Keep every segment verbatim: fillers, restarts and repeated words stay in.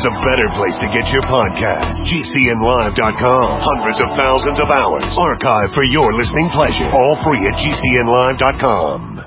there's a better place to get your podcast. G C N live dot com. Hundreds of thousands of hours archived for your listening pleasure. All free at G C N live dot com.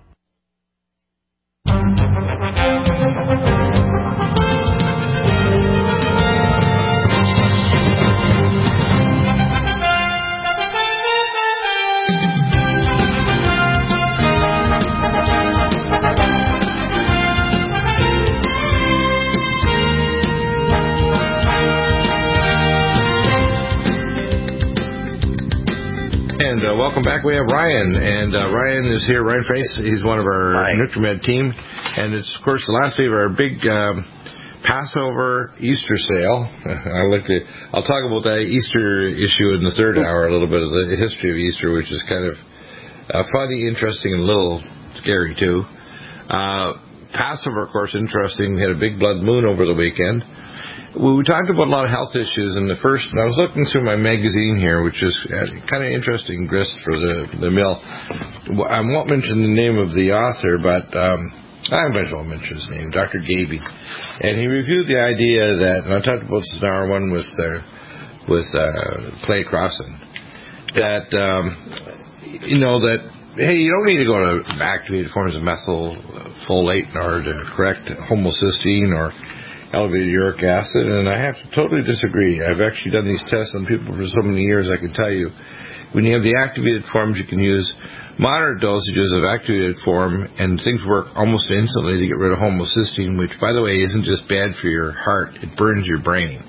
And uh, welcome back. We have Ryan, and uh, Ryan is here. Ryan Frace, he's one of our Hi. NutriMed team, and it's of course the last day of our big um, Passover Easter sale. I like to. I'll talk about that Easter issue in the third hour, a little bit of the history of Easter, which is kind of uh, funny, interesting, and a little scary too. Uh, Passover, of course, interesting. We had a big blood moon over the weekend. We talked about a lot of health issues in the first, and I was looking through my magazine here, which is kind of interesting grist for the, the mill. I won't mention the name of the author, but um, I might as well mention his name, Doctor Gaby. And he reviewed the idea that, and I talked about this in hour one with, uh, with uh, Clay Crossan, that, um, you know, that, hey, you don't need to go to activated forms of methylfolate in order to correct homocysteine or elevated uric acid, and I have to totally disagree. I've actually done these tests on people for so many years. I can tell you, when you have the activated forms, you can use moderate dosages of activated form, and things work almost instantly to get rid of homocysteine, which, by the way, isn't just bad for your heart. It burns your brain.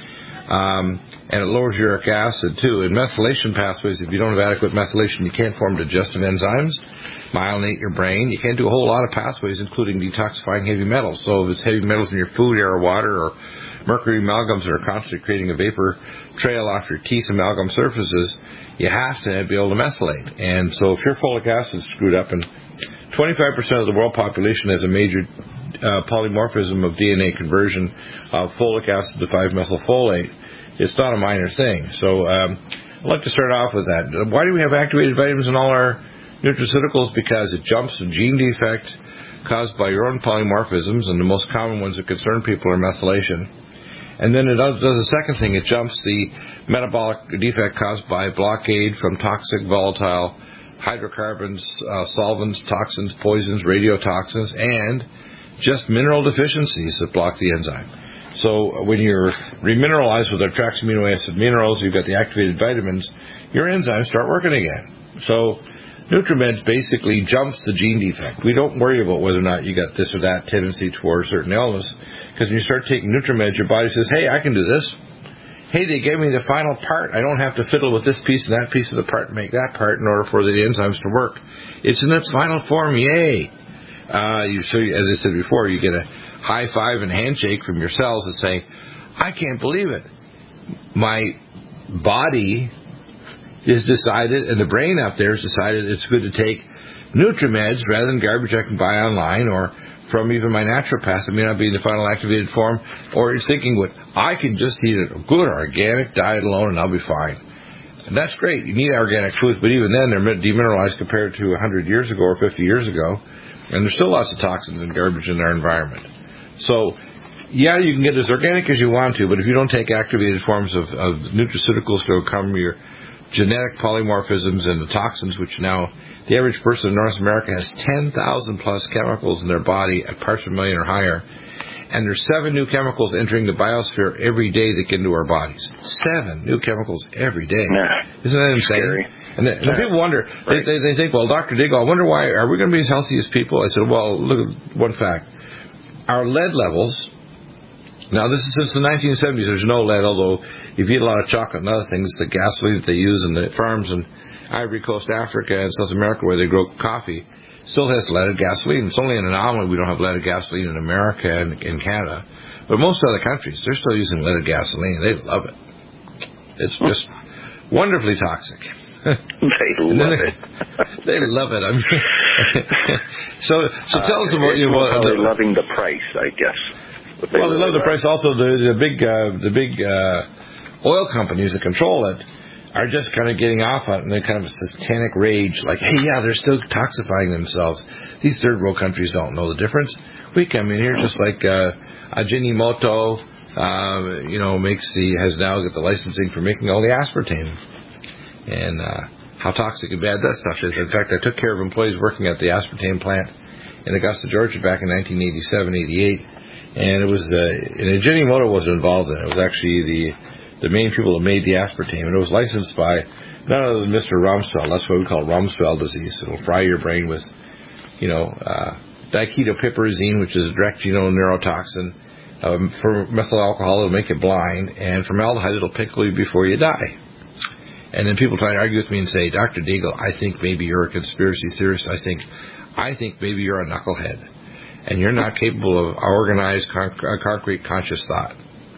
Um, and it lowers uric acid, too. In methylation pathways, if you don't have adequate methylation, you can't form digestive enzymes, myelinate your brain. You can't do a whole lot of pathways, including detoxifying heavy metals. So if it's heavy metals in your food, air, or water, or mercury amalgams that are constantly creating a vapor trail off your teeth amalgam surfaces, you have to be able to methylate. And so if your folic acid is screwed up, and twenty-five percent of the world population has a major uh, polymorphism of D N A conversion of folic acid to five methylfolate, it's not a minor thing. So um, I'd like to start off with that. Why do we have activated vitamins in all our nutraceuticals? Because it jumps a gene defect caused by your own polymorphisms, and the most common ones that concern people are methylation. And then it does, does a second thing. It jumps the metabolic defect caused by blockade from toxic, volatile hydrocarbons, uh, solvents, toxins, poisons, radiotoxins, and just mineral deficiencies that block the enzyme. So when you're remineralized with our trace amino acid minerals, you've got the activated vitamins, your enzymes start working again. So NutriMeds basically jumps the gene defect. We don't worry about whether or not you got this or that tendency towards certain illness, because when you start taking NutriMeds, your body says, hey, I can do this. Hey, they gave me the final part. I don't have to fiddle with this piece and that piece of the part and make that part in order for the enzymes to work. It's in its final form, yay. Uh, you, so, as I said before, you get a high five and handshake from your cells that say, I can't believe it. My body has decided, and the brain out there has decided it's good to take NutriMeds rather than garbage I can buy online or from even my naturopath that may not be in the final activated form, or it's thinking, what I can just eat a good organic diet alone and I'll be fine. And that's great. You need organic foods, but even then they're demineralized compared to one hundred years ago or fifty years ago, and there's still lots of toxins and garbage in our environment. So, yeah, you can get as organic as you want to, but if you don't take activated forms of, of nutraceuticals to overcome your genetic polymorphisms and the toxins, which now the average person in North America has ten thousand plus chemicals in their body at parts per million or higher, and there's seven new chemicals entering the biosphere every day that get into our bodies. Seven new chemicals every day. Yeah. Isn't that insane? Scary. And, the, and yeah. people wonder, right. they, they, they think, well, Doctor Diggle, I wonder why, are we going to be as healthy as people? I said, well, look at one fact. Our lead levels, now this is since the nineteen seventies, there's no lead, although if you eat a lot of chocolate and other things, the gasoline that they use in the farms in Ivory Coast, Africa, and South America where they grow coffee still has leaded gasoline. It's only an anomaly we don't have leaded gasoline in America and in Canada. But most other countries, they're still using leaded gasoline. They love it. It's just wonderfully toxic. They love they, it. They love it. I mean, so, so tell uh, us about you know. Well, they're loving the price, I guess. They well, they love the price. Also, the the big uh, the big uh, oil companies that control it are just kind of getting off on it, and they're kind of a satanic rage, like, hey, yeah, they're still toxifying themselves. These third world countries don't know the difference. We come in here just like uh, Ajinomoto, uh, you know, makes the has now got the licensing for making all the aspartame, and uh, how toxic and bad that stuff is. In fact, I took care of employees working at the aspartame plant in Augusta, Georgia, back in nineteen eighty-seven, eighty-eight, and it was uh, and Ajinomoto wasn't involved in it. It was actually the the main people that made the aspartame, and it was licensed by none other than Mister Rumsfeld. That's what we call Rumsfeld disease. It'll fry your brain with, you know, uh, diketopiperazine, which is a direct genome neurotoxin. Um, for methyl alcohol, it'll make you blind, and formaldehyde, it'll pickle you before you die. And then people try to argue with me and say, Doctor Deagle, I think maybe you're a conspiracy theorist. I think, I think maybe you're a knucklehead, and you're not capable of organized, con- concrete, conscious thought.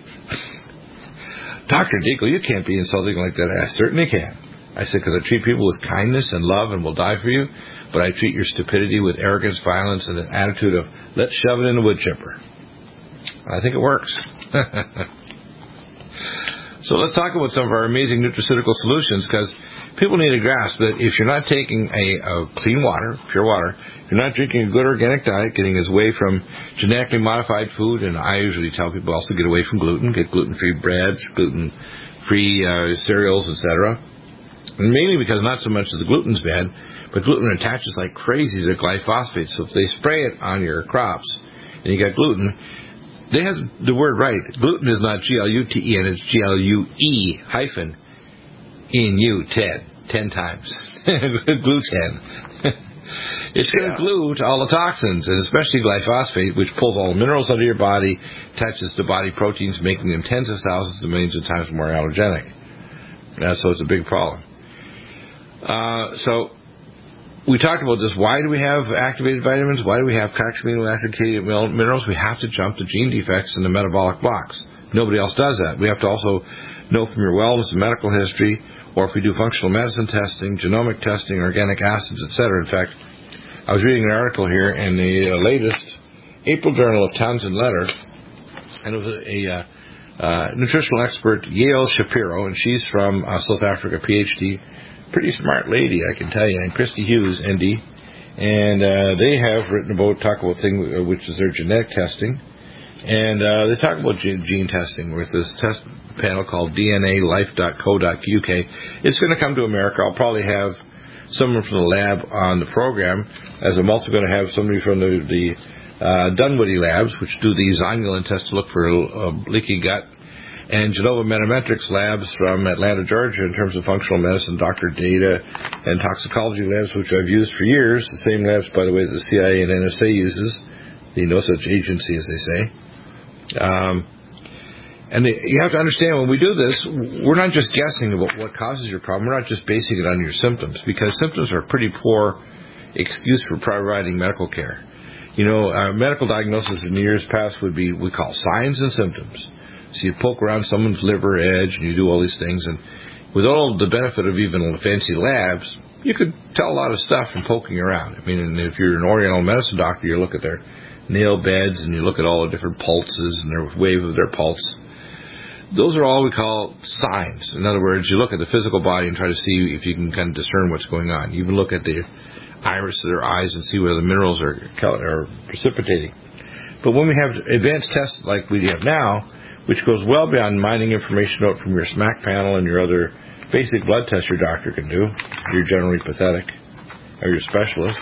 Doctor Deagle, you can't be insulting like that. I certainly can. I said, because I treat people with kindness and love and will die for you, but I treat your stupidity with arrogance, violence, and an attitude of, let's shove it in the wood chipper. I think it works. So let's talk about some of our amazing nutraceutical solutions, because people need to grasp that if you're not taking a, a clean water, pure water, if you're not drinking a good organic diet, getting us away from genetically modified food, and I usually tell people also get away from gluten, get gluten-free breads, gluten-free uh, cereals, et cetera. And mainly because not so much that the gluten's bad, but gluten attaches like crazy to glyphosate. So if they spray it on your crops and you got gluten, they have the word right. Gluten is not G L U T E N, it's G L U E hyphen in you, ten, ten times. Gluten. It's going to glue to all the toxins, and especially glyphosate, which pulls all the minerals out of your body, attaches to body proteins, making them tens of thousands of millions of times more allergenic. Uh, so it's a big problem. Uh, so we talked about this. Why do we have activated vitamins? Why do we have complex amino acid minerals? We have to jump the gene defects and the metabolic blocks. Nobody else does that. We have to also know from your wellness and medical history, or if we do functional medicine testing, genomic testing, organic acids, et cetera. In fact, I was reading an article here in the uh, latest April Journal of Townsend Letter, and it was a, a uh, uh, nutritional expert, Yael Shapiro, and she's from uh, South Africa, P H D. Pretty smart lady, I can tell you, and Christy Hughes, N D. And uh, they have written about, talk about thing, which is their genetic testing. And uh, they talk about gene, gene testing with this test panel called D N A life dot co dot U K. It's going to come to America. I'll probably have someone from the lab on the program, as I'm also going to have somebody from the, the uh, Dunwoody labs, which do the zonulin test to look for uh, leaky gut, and Genova Metametrics labs from Atlanta, Georgia, in terms of functional medicine, Doctor Data, and toxicology labs, which I've used for years. The same labs, by the way, that the C I A and N S A uses. The No Such Agency, as they say. Um, and they, you have to understand, when we do this, we're not just guessing about what causes your problem. We're not just basing it on your symptoms, because symptoms are a pretty poor excuse for providing medical care. You know, uh, medical diagnosis in years past would be, we call signs and symptoms. So you poke around someone's liver edge and you do all these things, and with all the benefit of even fancy labs, you could tell a lot of stuff from poking around. I mean, if you're an Oriental medicine doctor, you look at their nail beds and you look at all the different pulses and their wave of their pulse. Those are all we call signs. In other words, you look at the physical body and try to see if you can kind of discern what's going on. You even look at the iris of their eyes and see where the minerals are, are precipitating. But when we have advanced tests like we have now, which goes well beyond mining information out from your SMAC panel and your other basic blood tests your doctor can do, you're generally pathetic, or your specialist.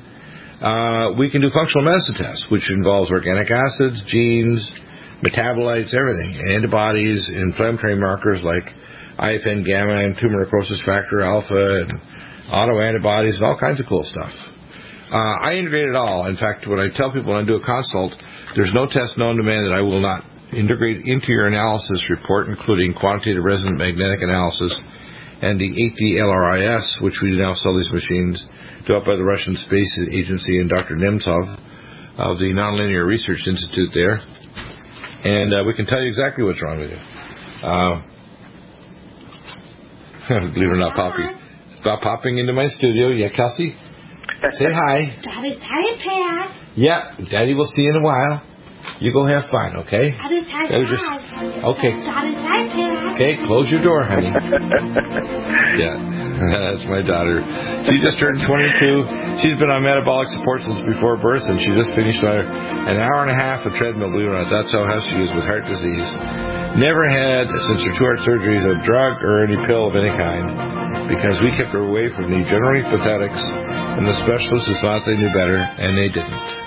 Uh, we can do functional medicine tests, which involves organic acids, genes, metabolites, everything, antibodies, inflammatory markers like I F N gamma and tumor necrosis factor alpha, and autoantibodies, and all kinds of cool stuff. Uh, I integrate it all. In fact, when I tell people when I do a consult, there's no test known to man that I will not integrate into your analysis report, including quantitative resonant magnetic analysis and the eight D L R I S, which we now sell these machines, developed by the Russian Space Agency and Doctor Nemtsov of the Nonlinear Research Institute there. And uh, we can tell you exactly what's wrong with you. Uh, believe it or not, Poppy. Stop popping into my studio. Yeah, Kelsey? Say hi. Daddy, hi, Pat. Yeah, Daddy will see you in a while. You go have fun, okay? Daddy, hi, Pat. Okay. Daddy, hi, Pat. Okay, close your door, honey. Yeah. That's my daughter. She just turned twenty-two. She's been on metabolic support since before birth, and she just finished an hour and a half of treadmill, believe it or not. That's how she is with heart disease. Never had, since her two heart surgeries, a drug or any pill of any kind, because we kept her away from the generally pathetics and the specialists who thought they knew better, and they didn't.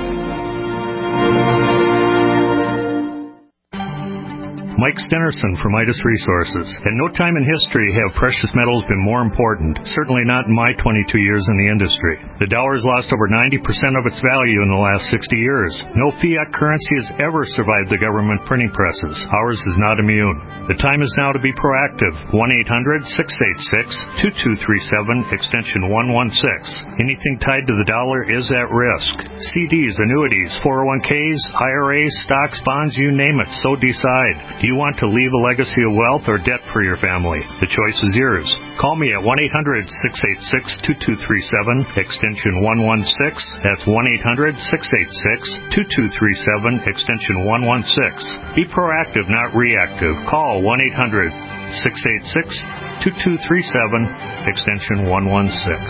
Mike Stenerson from Midas Resources. At no time in history have precious metals been more important, certainly not in my twenty-two years in the industry. The dollar has lost over ninety percent of its value in the last sixty years. No fiat currency has ever survived the government printing presses. Ours is not immune. The time is now to be proactive. one eight hundred six eight six two two three seven, extension one one six. Anything tied to the dollar is at risk. C Ds, annuities, four oh one k's, I R As, stocks, bonds, you name it, so decide. Do you want to leave a legacy of wealth or debt for your family? The choice is yours. Call me at one eight hundred six eight six two two three seven, extension one one six. That's one eight hundred six eight six two two three seven, extension one one six. Be proactive, not reactive. Call one eight hundred six eight six two two three seven, extension one one six.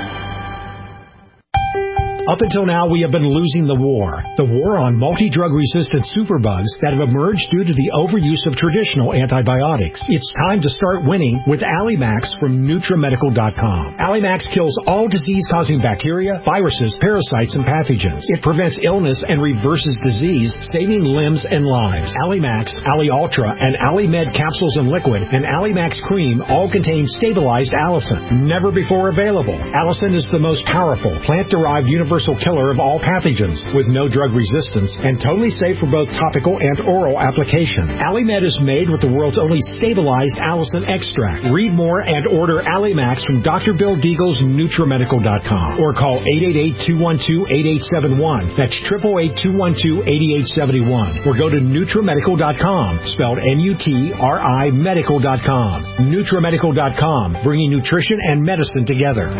Up until now, we have been losing the war. The war on multi-drug-resistant superbugs that have emerged due to the overuse of traditional antibiotics. It's time to start winning with Allimax from Nutramedical dot com. Allimax kills all disease-causing bacteria, viruses, parasites, and pathogens. It prevents illness and reverses disease, saving limbs and lives. Allimax, Alli Ultra, and Allimed capsules and liquid, and Allimax cream all contain stabilized allicin. Never before available. Allicin is the most powerful plant-derived universal killer of all pathogens, with no drug resistance and totally safe for both topical and oral application. Allimed is made with the world's only stabilized allicin extract. Read more and order Allimax from Doctor Bill Deagle's Nutramedical dot com or call eight eight eight two one two eight eight seven one. That's eight eight eight two one two eight eight seven one. Or go to Nutramedical dot com, spelled N U T R I medical dot com. Nutramedical dot com, bringing nutrition and medicine together.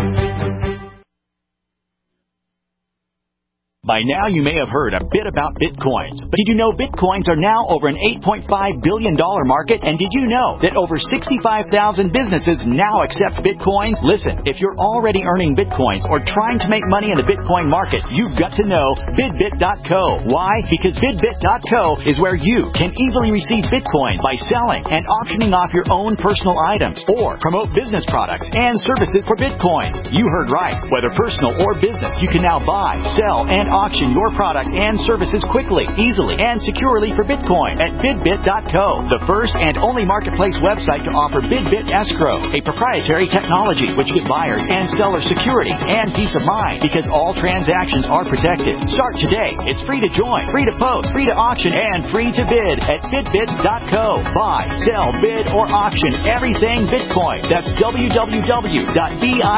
By now, you may have heard a bit about Bitcoins. But did you know Bitcoins are now over an eight point five billion dollars market? And did you know that over sixty-five thousand businesses now accept Bitcoins? Listen, if you're already earning Bitcoins or trying to make money in the Bitcoin market, you've got to know Bidbit dot co. Why? Because Bidbit dot co is where you can easily receive Bitcoins by selling and auctioning off your own personal items or promote business products and services for Bitcoins. You heard right. Whether personal or business, you can now buy, sell, and auction your products and services quickly, easily, and securely for Bitcoin at Bidbit dot co, the first and only marketplace website to offer Bidbit Escrow, a proprietary technology which gives buyers and sellers security and peace of mind because all transactions are protected. Start today. It's free to join, free to post, free to auction, and free to bid at Bidbit dot co. Buy, sell, bid, or auction everything Bitcoin. That's w w w dot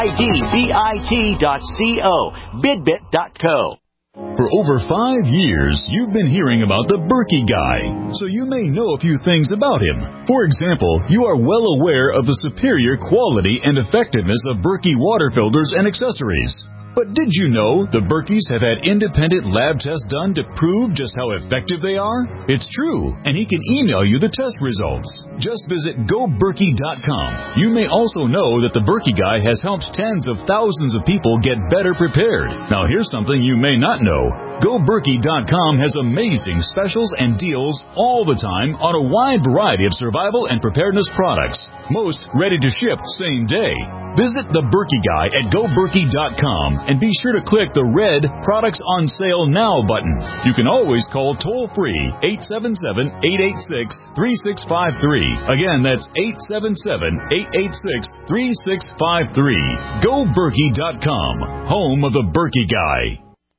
bidbit dot co. Bidbit dot co. For over five years, you've been hearing about the Berkey Guy, so you may know a few things about him. For example, you are well aware of the superior quality and effectiveness of Berkey water filters and accessories. But did you know the Berkeys have had independent lab tests done to prove just how effective they are? It's true, and he can email you the test results. Just visit go berkey dot com. You may also know that the Berkey Guy has helped tens of thousands of people get better prepared. Now here's something you may not know. go berkey dot com has amazing specials and deals all the time on a wide variety of survival and preparedness products. Most ready to ship same day. Visit the Berkey Guy at go berkey dot com and be sure to click the red Products on Sale Now button. You can always call toll-free eight seven seven, eight eight six, three six five three. Again, that's eight seven seven, eight eight six, three six five three. go berkey dot com, home of the Berkey Guy.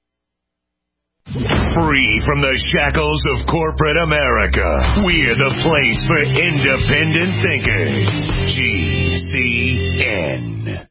Free from the shackles of corporate America, we're the place for independent thinkers. G C N.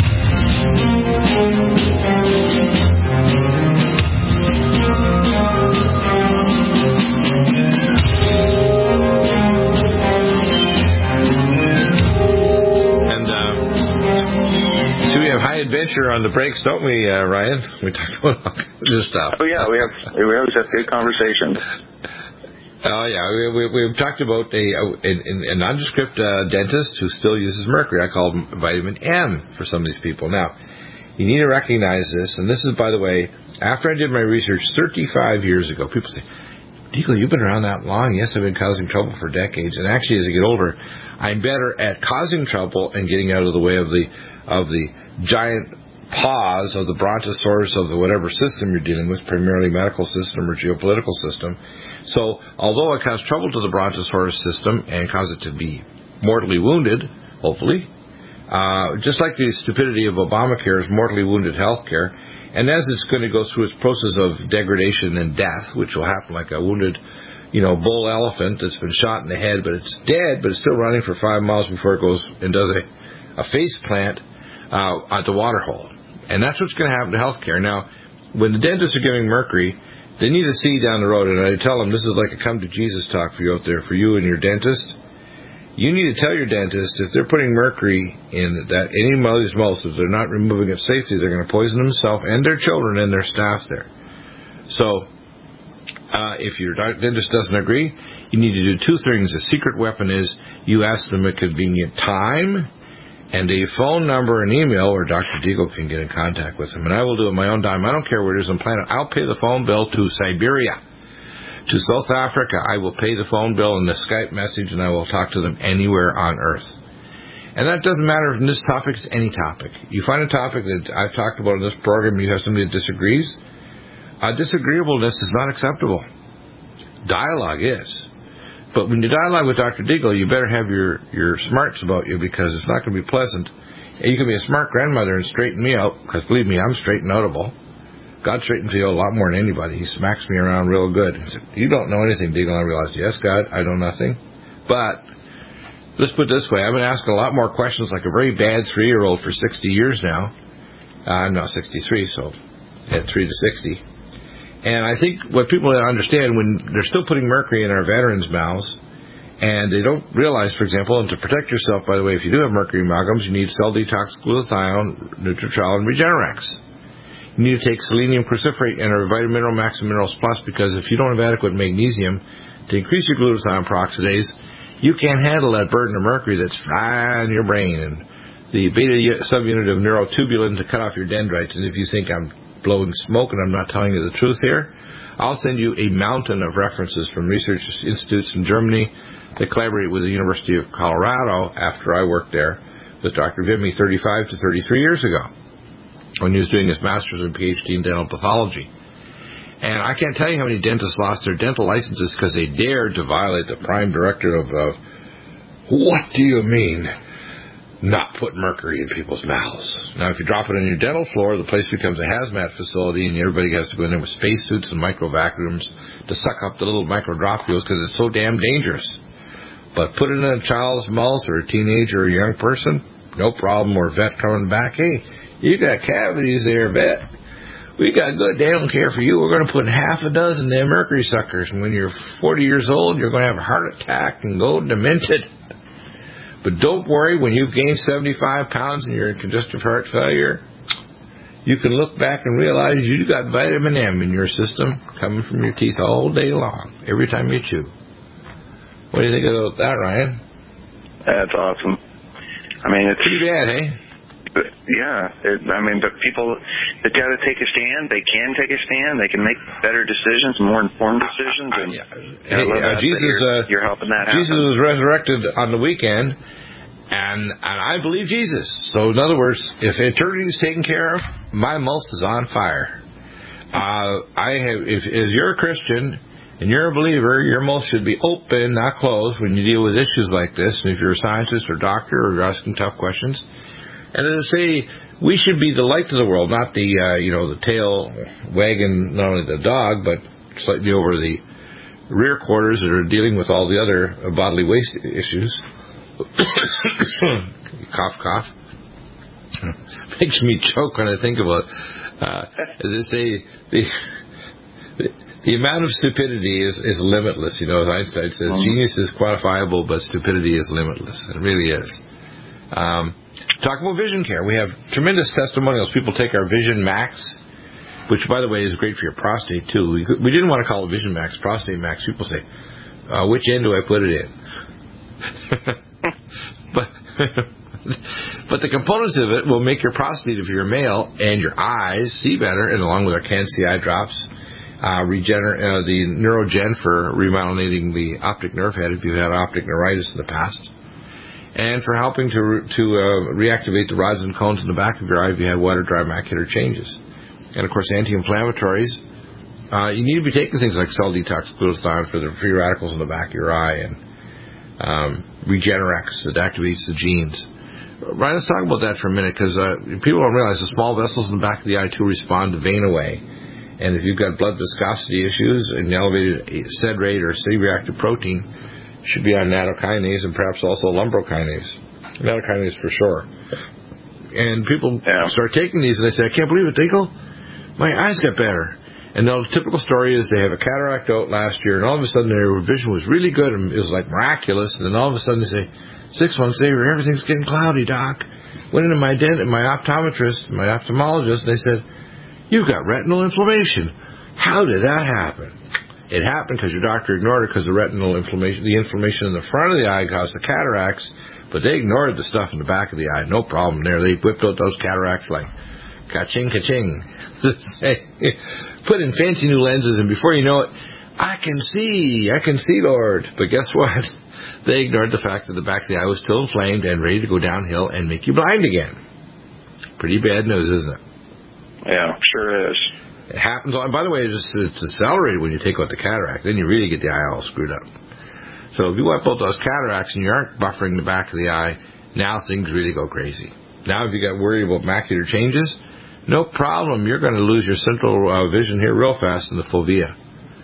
And uh, so we have high adventure on the breaks, don't we, uh, Ryan? We talked about all kinds of stuff. Oh yeah, we have we always have good conversations. Oh, uh, yeah. We, we, we've talked about a, a, a nondescript uh, dentist who still uses mercury. I call him vitamin M for some of these people. Now, you need to recognize this, and this is, by the way, after I did my research thirty-five years ago, people say, Deagle, you've been around that long. Yes, I've been causing trouble for decades. And actually, as I get older, I'm better at causing trouble and getting out of the way of the of the giant paws of the brontosaurus of the whatever system you're dealing with, primarily medical system or geopolitical system. So, although I cause trouble to the brontosaurus system and cause it to be mortally wounded, hopefully, uh, just like the stupidity of Obamacare is mortally wounded health care, and as it's going to go through its process of degradation and death, which will happen like a wounded, you know, bull elephant that's been shot in the head, but it's dead, but it's still running for five miles before it goes and does a, a face plant uh, at the water hole. And that's what's going to happen to health care. Now, when the dentists are giving mercury, they need to see down the road, and I tell them this is like a come to Jesus talk for you out there, for you and your dentist. You need to tell your dentist if they're putting mercury in that any of these mouths, if they're not removing it safely, they're going to poison themselves and their children and their staff there. So, uh, if your dentist doesn't agree, you need to do two things. The secret weapon is you ask them a convenient time and a phone number and email where Doctor Deagle can get in contact with him. And I will do it my own dime. I don't care where it is on planet. I'll pay the phone bill to Siberia, to South Africa. I will pay the phone bill and the Skype message, and I will talk to them anywhere on Earth. And that doesn't matter if this topic is any topic. You find a topic that I've talked about in this program, you have somebody that disagrees. Uh, disagreeableness is not acceptable. Dialogue is. But when you dialogue with Doctor Deagle, you better have your, your smarts about you, because it's not going to be pleasant. You can be a smart grandmother and straighten me out, because believe me, I'm straighten outable. God straightens you out a lot more than anybody. He smacks me around real good. He said, you don't know anything, Deagle. I realized, yes, God, I know nothing. But let's put it this way. I've been asking a lot more questions like a very bad three-year-old for sixty years now. Uh, I'm now sixty-three, so at three to sixty. And I think what people don't understand, when they're still putting mercury in our veterans' mouths, and they don't realize, for example, and to protect yourself, by the way, if you do have mercury amalgams, you need cell detox, glutathione, Nutritrol, and Regenerex. You need to take selenium cruciferate and a Vitamin Mineral Max and Minerals Plus, because if you don't have adequate magnesium to increase your glutathione peroxidase, you can't handle that burden of mercury that's flying in your brain, and the beta subunit of neurotubulin to cut off your dendrites. And if you think I'm blowing smoke and I'm not telling you the truth here, I'll send you a mountain of references from research institutes in Germany that collaborate with the University of Colorado after I worked there with Doctor Vimy thirty-five to thirty-three years ago when he was doing his master's and PhD in dental pathology. And I can't tell you how many dentists lost their dental licenses because they dared to violate the prime directive of, uh, what do you mean not put mercury in people's mouths? Now, if you drop it on your dental floor, the place becomes a hazmat facility, and everybody has to go in there with spacesuits and micro vacuums to suck up the little micro dropules because it's so damn dangerous. But put it in a child's mouth or a teenager or a young person, no problem. Or vet coming back, hey, you got cavities there, vet. We got good dental care for you. We're going to put in half a dozen of them mercury suckers, and when you're forty years old, you're going to have a heart attack and go demented. But don't worry, when you've gained seventy-five pounds and you're in congestive heart failure, you can look back and realize you got vitamin M in your system coming from your teeth all day long, every time you chew. What do you think about that, Ryan? That's awesome. I mean, it's pretty bad, eh? Yeah. It, I mean, but people that got to take a stand, they can take a stand. They can make better decisions, more informed decisions. And yeah. Hey, uh, Jesus, you're, uh, you're helping that Jesus happen. was resurrected on the weekend, and and I believe Jesus. So in other words, if eternity is taken care of, my mouth is on fire. Uh, I have. If as you're a Christian and you're a believer, your mouth should be open, not closed, when you deal with issues like this. And if you're a scientist or doctor or you're asking tough questions. And as I say, we should be the light to the world, not the, uh, you know, the tail wagging not only the dog, but slightly over the rear quarters that are dealing with all the other bodily waste issues. Cough, cough. Makes me choke when I think about it. Uh, as I say, the, the the amount of stupidity is, is limitless. You know, as Einstein says, mm-hmm. Genius is quantifiable, but stupidity is limitless. It really is. Um, Talk about vision care. We have tremendous testimonials. People take our Vision Max, which, by the way, is great for your prostate, too. We, we didn't want to call it Vision Max, Prostate Max. People say, Uh, which end do I put it in? but but the components of it will make your prostate if you're a male and your eyes see better, and along with our Can-C eye drops, uh, regener- uh, the Neurogen for remyelinating the optic nerve head if you've had optic neuritis in the past, and for helping to to uh, reactivate the rods and cones in the back of your eye if you had wet or dry macular changes. And of course, anti-inflammatories. Uh, you need to be taking things like cell detox glutathione for the free radicals in the back of your eye, and um, Regenerex that activates the genes. Ryan, let's talk about that for a minute, because uh, people don't realize the small vessels in the back of the eye too respond to vein away. And if you've got blood viscosity issues and elevated S E D rate or C-reactive protein, you should be on nattokinase and perhaps also lumbrokinase. Nattokinase for sure. And people yeah. start taking these and they say, I can't believe it, Dingle. My eyes got better. And the typical story is they have a cataract out last year, and all of a sudden their vision was really good, and it was like miraculous. And then all of a sudden they say, six months later, everything's getting cloudy, Doc. Went into my dent, my optometrist, my ophthalmologist, and they said, you've got retinal inflammation. How did that happen? It happened because your doctor ignored it because the retinal inflammation, the inflammation in the front of the eye caused the cataracts, but they ignored the stuff in the back of the eye. No problem there. They whipped out those cataracts like ka-ching, ka-ching. Put in fancy new lenses, and before you know it, I can see, I can see, Lord. But guess what? They ignored the fact that the back of the eye was still inflamed and ready to go downhill and make you blind again. Pretty bad news, isn't it? Yeah, sure is. It happens. And by the way, it's, it's accelerated when you take out the cataract. Then you really get the eye all screwed up. So if you wipe out those cataracts and you aren't buffering the back of the eye, now things really go crazy. Now if you got worried about macular changes, no problem. You're going to lose your central uh, vision here real fast in the fovea.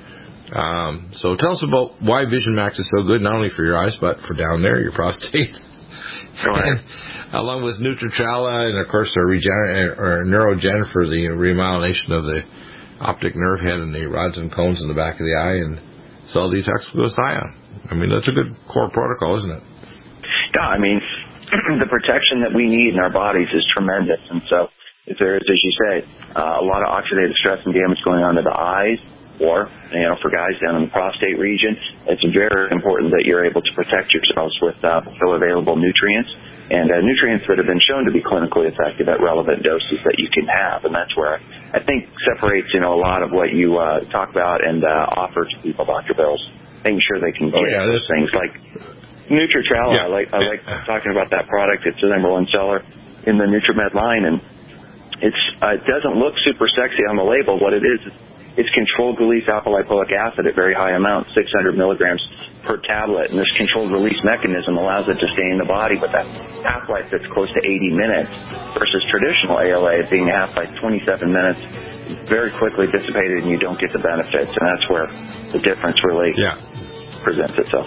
Um, so tell us about why Vision Max is so good, not only for your eyes, but for down there, your prostate. And, along with Nutritrala and, of course, our Regener- or Neurogen for the remyelination of the optic nerve head and the rods and cones in the back of the eye, and cell detox glutathione. I mean, that's a good core protocol, isn't it? Yeah, I mean, the protection that we need in our bodies is tremendous. And so if there is, as you say, uh, a lot of oxidative stress and damage going on to the eyes, or, you know, for guys down in the prostate region, it's very important that you're able to protect yourselves with uh, available nutrients and uh, nutrients that have been shown to be clinically effective at relevant doses that you can have. And that's where I think separates, you know, a lot of what you uh, talk about and uh, offer to people, Doctor Bills, making sure they can get oh, yeah, those things like Nutritrala. Yeah. I like I like talking about that product. It's the number one seller in the NutriMed line, and it's uh, it doesn't look super sexy on the label. What it is, it's controlled release alpha lipoic acid at very high amounts, six hundred milligrams per tablet, and this controlled release mechanism allows it to stay in the body with a half-life that's close to eighty minutes versus traditional A L A being a half-life twenty-seven minutes, very quickly dissipated, and you don't get the benefits, and that's where the difference really yeah. presents itself.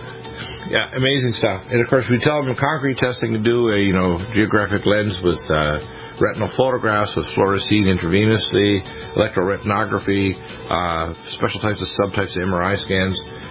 Yeah, amazing stuff. And of course, we tell them in concrete testing to do a you know geographic lens with uh, retinal photographs with fluorescein intravenously, electroretinography, uh, special types of subtypes of M R I scans.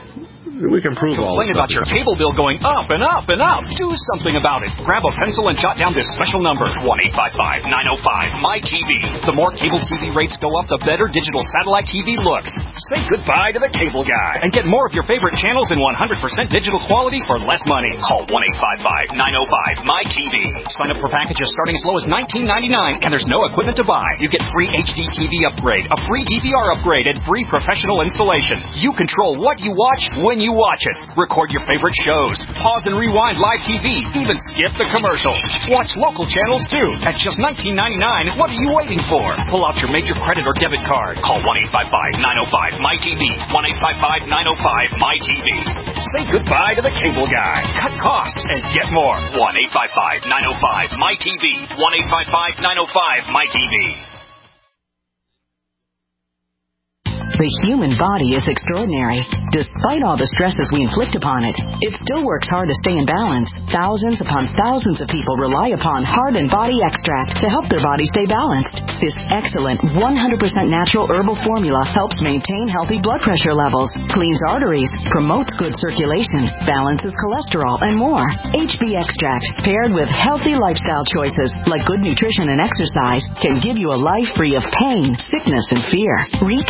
We can prove all this. Complain about your cable bill going up and up and up. Do something about it. Grab a pencil and jot down this special number, one eight five five, nine oh five, M Y T V. The more cable T V rates go up, the better digital satellite T V looks. Say goodbye to the cable guy and get more of your favorite channels in one hundred percent digital quality for less money. Call one eight five five, nine oh five, M Y T V. Sign up for packages starting as low as nineteen ninety-nine, and there's no equipment to buy. You get free H D T V upgrade, a free D V R upgrade, and free professional installation. You control what you watch when you You watch it. Record your favorite shows. Pause and rewind live T V. Even skip the commercials. Watch local channels too. At just nineteen ninety-nine, what are you waiting for? Pull out your major credit or debit card. Call one eight five five, nine oh five, M Y T V. one eight five five, nine oh five, M Y T V. Say goodbye to the cable guy. Cut costs and get more. one eight five five, nine oh five, M Y T V. one eight five five, nine oh five, M Y T V. The human body is extraordinary. Despite all the stresses we inflict upon it, it still works hard to stay in balance. Thousands upon thousands of people rely upon Heart and Body Extract to help their body stay balanced. This excellent one hundred percent natural herbal formula helps maintain healthy blood pressure levels, cleans arteries, promotes good circulation, balances cholesterol, and more. H B Extract, paired with healthy lifestyle choices like good nutrition and exercise, can give you a life free of pain, sickness, and fear. Recapture your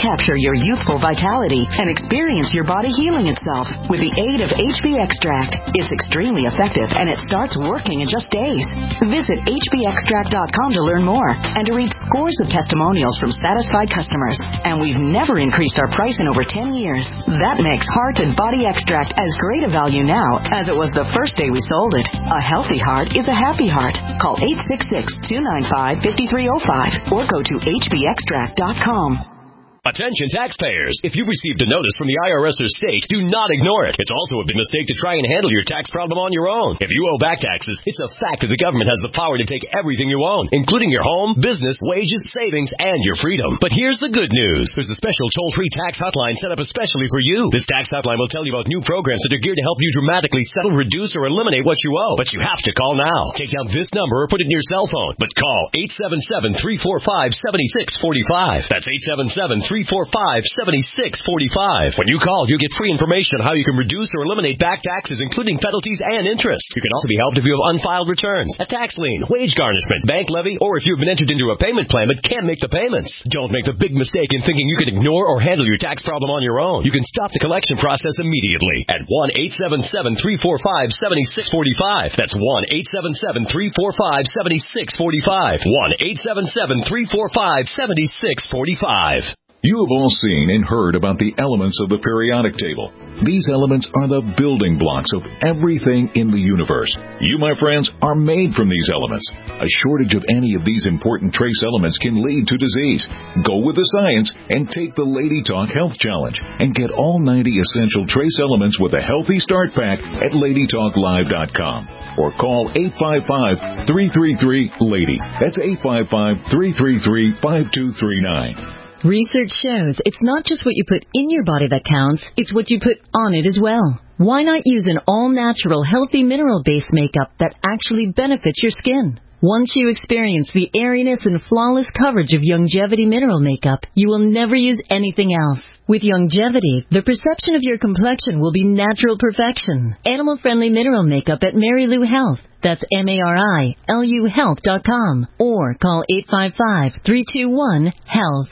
your youthful vitality and experience your body healing itself with the aid of H B Extract. It's extremely effective, and it starts working in just days. Visit H B extract dot com to learn more and to read scores of testimonials from satisfied customers. And we've never increased our price in over ten years. That makes Heart and Body Extract as great a value now as it was the first day we sold it. A healthy heart is a happy heart. Call eight six six, two nine five, five three zero five or go to H B extract dot com. Attention taxpayers. If you've received a notice from the I R S or state, do not ignore it. It's also a big mistake to try and handle your tax problem on your own. If you owe back taxes, it's a fact that the government has the power to take everything you own, including your home, business, wages, savings, and your freedom. But here's the good news. There's a special toll-free tax hotline set up especially for you. This tax hotline will tell you about new programs that are geared to help you dramatically settle, reduce, or eliminate what you owe. But you have to call now. Take down this number or put it in your cell phone. But call eight seven seven, three four five, seven six four five. That's eight seven seven, three four five, seven six four five. When you call, you get free information on how you can reduce or eliminate back taxes, including penalties and interest. You can also be helped if you have unfiled returns, a tax lien, wage garnishment, bank levy, or if you've been entered into a payment plan but can't make the payments. Don't make the big mistake in thinking you can ignore or handle your tax problem on your own. You can stop the collection process immediately at one eight seven seven, three four five, seven six four five. That's one eight seven seven, three four five, seven six four five. one eight seven seven, three four five, seven six four five. You have all seen and heard about the elements of the periodic table. These elements are the building blocks of everything in the universe. You, my friends, are made from these elements. A shortage of any of these important trace elements can lead to disease. Go with the science and take the Lady Talk Health Challenge and get all ninety essential trace elements with a healthy start pack at lady talk live dot com or call eight five five, three three three, LADY. That's eight five five, three three three, five two three nine. Research shows it's not just what you put in your body that counts, it's what you put on it as well. Why not use an all-natural, healthy mineral-based makeup that actually benefits your skin? Once you experience the airiness and flawless coverage of Youngevity mineral makeup, you will never use anything else. With Youngevity, the perception of your complexion will be natural perfection. Animal-friendly mineral makeup at Mary Lou Health. That's M A R I L U health dot com or call eight five five, three two one, health.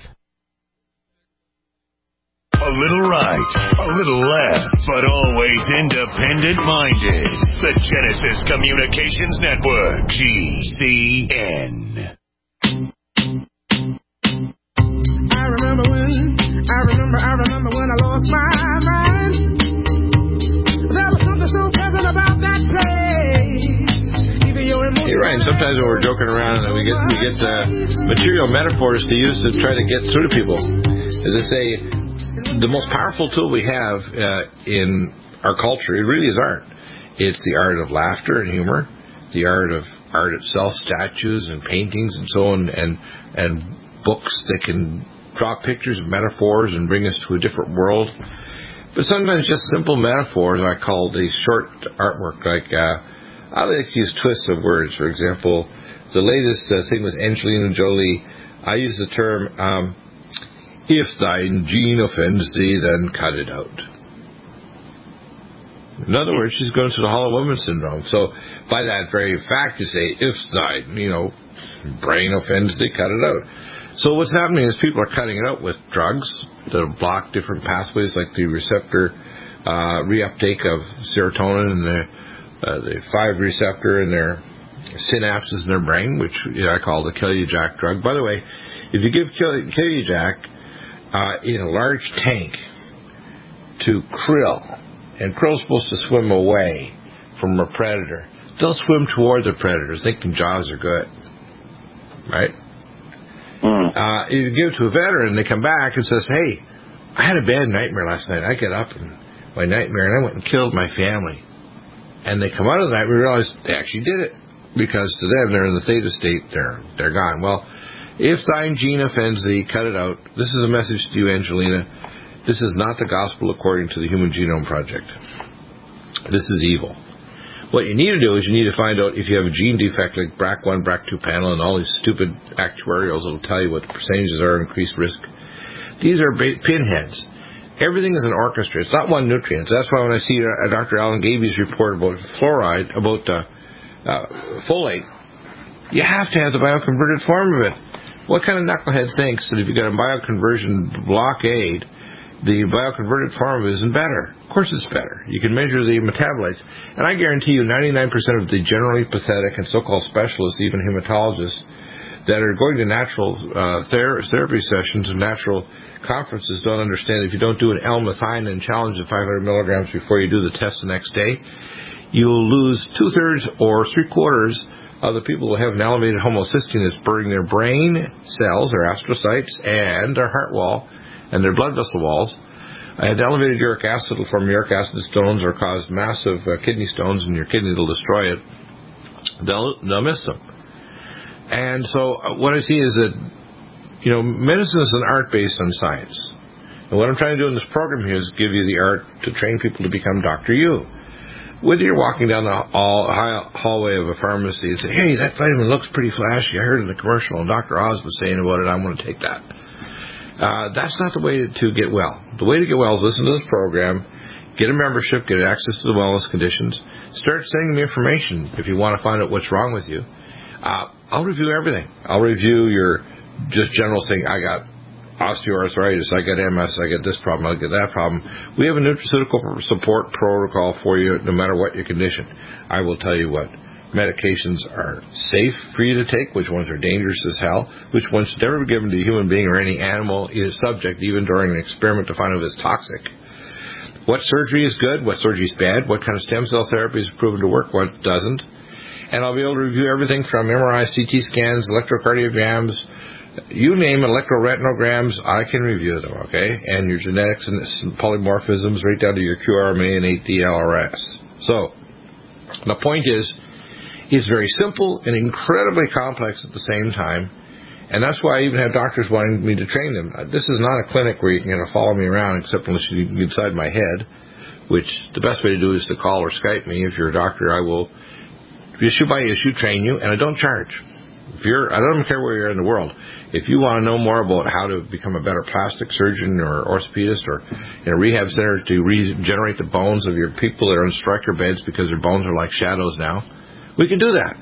A little right, a little left, but always independent-minded. The Genesis Communications Network, G C N. I remember when, I remember, I remember when I lost my mind. There was something so pleasant about that place. Even your emotions. Hey Ryan, sometimes when we're joking around, we get we get uh, material metaphors to use to try to get through to people. As I say, the most powerful tool we have uh, in our culture, it really is art. It's the art of laughter and humor, the art of art itself, statues and paintings and so on, and and books that can draw pictures of metaphors and bring us to a different world. But sometimes just simple metaphors I call these short artwork. Like uh, I like to use twists of words. For example, the latest uh, thing with Angelina Jolie, I use the term, um, if thine gene offends thee, then cut it out. In other words, she's going through the Hollow Woman syndrome. So by that very fact, you say, if thine, you know, brain offends thee, cut it out. So what's happening is people are cutting it out with drugs that block different pathways, like the receptor uh, reuptake of serotonin and the, uh, the five receptor in their synapses in their brain, which you know, I call the Kill-You-Jack drug. By the way, if you give Kill-You-Jack Uh, in a large tank to krill, and krill's supposed to swim away from a predator, they'll swim toward the predators thinking jaws are good, right? Mm. Uh, you give it to a veteran, they come back and says, hey, I had a bad nightmare last night. I get up in my nightmare and I went and killed my family. And they come out of the nightmare and realize they actually did it, because to them they're in the theta state, they're they're gone. Well, if thine gene offends thee, cut it out. This is a message to you, Angelina. This is not the gospel according to the Human Genome Project. This is evil. What you need to do is you need to find out if you have a gene defect like B R C A one, B R C A two panel, and all these stupid actuarials that will tell you what the percentages are of increased risk. These are pinheads. Everything is an orchestra. It's not one nutrient. That's why when I see uh, Doctor Alan Gaby's report about fluoride, about uh, uh, folate, you have to have the bioconverted form of it. what kind of knucklehead thinks that if you've got a bioconversion blockade, the bioconverted form isn't better? Of course it's better. You can measure the metabolites. And I guarantee you ninety-nine percent of the generally pathetic and so-called specialists, even hematologists, that are going to natural uh, ther- therapy sessions and natural conferences don't understand if you don't do an L-methionine challenge of five hundred milligrams before you do the test the next day, you'll lose two-thirds or three-quarters of the people who have an elevated homocysteine that's burning their brain cells, their astrocytes, and their heart wall, and their blood vessel walls. And elevated uric acid will form uric acid stones or cause massive uh, kidney stones, and your kidney will destroy it. They'll, they'll miss them. And so uh, what I see is that, you know, medicine is an art based on science. And what I'm trying to do in this program here is give you the art to train people to become Doctor You. Whether you're walking down the hall, hallway of a pharmacy and say, hey, that vitamin looks pretty flashy. I heard in the commercial, and Doctor Oz was saying about it. I want to take that. Uh, that's not the way to get well. The way to get well is listen to this program, get a membership, get access to the wellness conditions, start sending me information if you want to find out what's wrong with you. Uh, I'll review everything. I'll review your just general thing. I got osteoarthritis, I got M S, I get this problem, I get that problem. We have a nutraceutical support protocol for you no matter what your condition. I will tell you what medications are safe for you to take, which ones are dangerous as hell, which ones should never be given to a human being or any animal subject, even during an experiment to find out if it's toxic. What surgery is good, what surgery is bad, what kind of stem cell therapy is proven to work, what doesn't. And I'll be able to review everything from M R I, C T scans, electrocardiograms, you name it, electroretinograms, I can review them, okay? And your genetics and polymorphisms right down to your Q R M A and eight D L R S. So, the point is, it's very simple and incredibly complex at the same time, and that's why I even have doctors wanting me to train them. This is not a clinic where you can kind of follow me around, except unless you get inside my head, which the best way to do is to call or Skype me. If you're a doctor, I will issue by issue train you, and I don't charge. If you're, I don't care where you're in the world. If you want to know more about how to become a better plastic surgeon or orthopedist or in a rehab center to regenerate the bones of your people that are on stretcher beds because their bones are like shadows now, we can do that.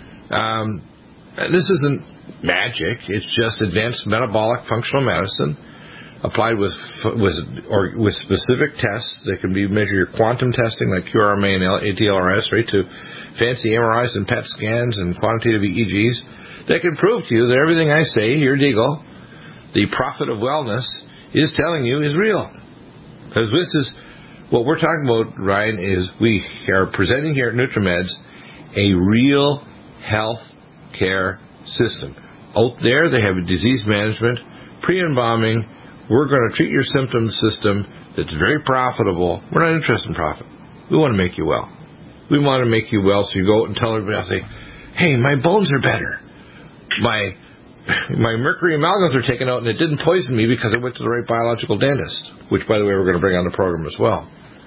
Um, this isn't magic. It's just advanced metabolic functional medicine applied with with or with specific tests that can be measure your quantum testing like Q R M A and A T L R S, right, to fancy M R Is and P E T scans and quantitative E E Gs that can prove to you that everything I say, your Deagle, the prophet of wellness, is telling you is real. Because this is what we're talking about, Ryan, is we are presenting here at NutriMeds a real health care system. Out there, they have a disease management, pre-embalming. We're going to treat your symptom system that's very profitable. We're not interested in profit. We want to make you well. We want to make you well so you go out and tell everybody else, say, hey, my bones are better. My my mercury amalgams are taken out and it didn't poison me because I went to the right biological dentist, which, by the way, we're going to bring on the program as well.